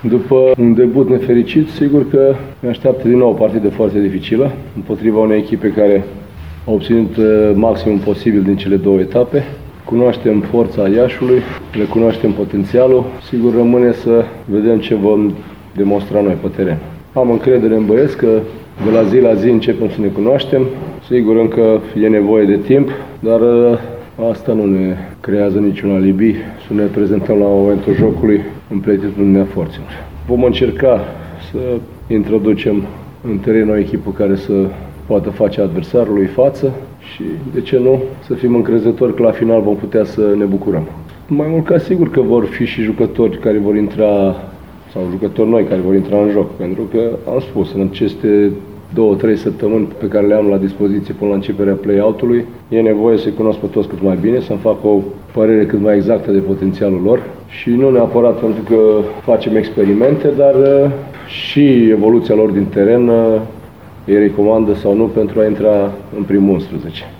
După un debut nefericit, sigur că ne așteaptă din nou o partidă foarte dificilă, împotriva unei echipe care a obținut maximum posibil din cele două etape. Cunoaștem forța Iașului, le cunoaștem potențialul, sigur rămâne să vedem ce vom demonstra noi pe teren. Am încredere în băieți că de la zi la zi începem să ne cunoaștem. Sigur încă e nevoie de timp, dar asta nu ne creează niciun alibi să ne prezentăm la momentul jocului în plenitudinea forțelor. Vom încerca să introducem în teren o echipă care să poată face adversarului față și, de ce nu, să fim încrezători că la final vom putea să ne bucurăm. Mai mult ca sigur că vor fi și jucători care vor intra, sau jucători noi care vor intra în joc, pentru că am spus, în aceste 2-3 săptămâni pe care le am la dispoziție până la începerea play-out-ului, e nevoie să-i cunosc pe toți cât mai bine, să-mi fac o părere cât mai exactă de potențialul lor și nu neapărat pentru că facem experimente, dar și evoluția lor din teren îi recomandă sau nu pentru a intra în primul 11.